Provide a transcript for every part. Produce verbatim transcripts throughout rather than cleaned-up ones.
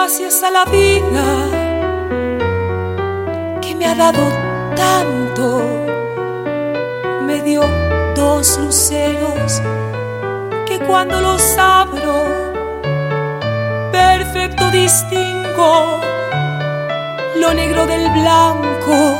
Gracias a la vida que me ha dado tanto, me dio dos luceros que cuando los abro perfecto distingo lo negro del blanco,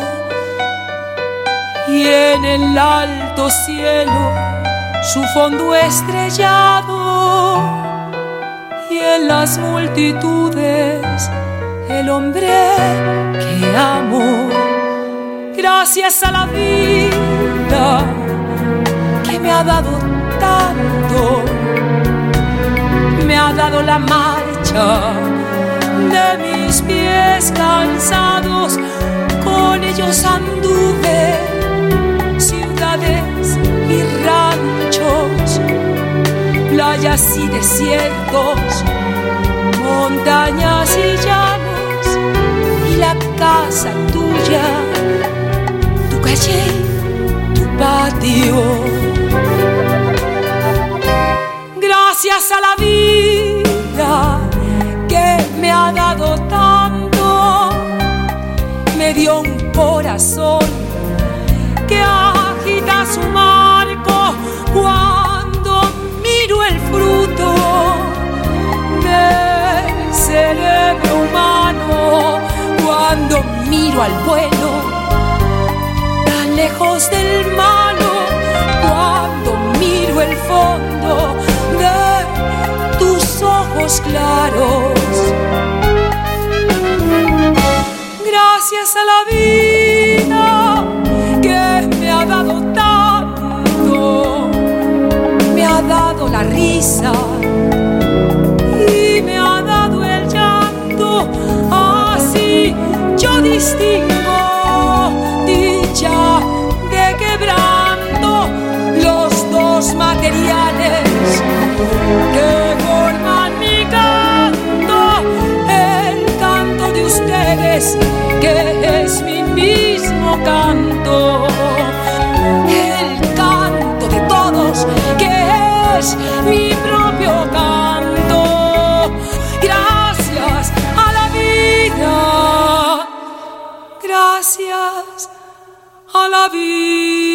y en el alto cielo su fondo estrellado, y en las multitudes el hombre que amo. Gracias a la vida que me ha dado tanto, me ha dado la marcha de mis pies cansados, con ellos anduve ciudades y ranchos, playas y desiertos, montañas y llanos, y la casa tuya, tu calle, tu patio. Gracias a la vida que me ha dado tanto, me dio un corazón que agita su marco cuando miro el fruto del cerebro humano, cuando miro al bueno tan lejos del malo, cuando miro el fondo de tus ojos claros. Gracias a la vida que me ha dado tanto, me ha dado la risa y me ha dado el llanto, así yo distingo dicha de quebranto, los dos materiales que forman mi canto, el canto de ustedes que es mi mismo canto, el canto de todos que es mi propio canto. Gracias a la vida, gracias a la vida.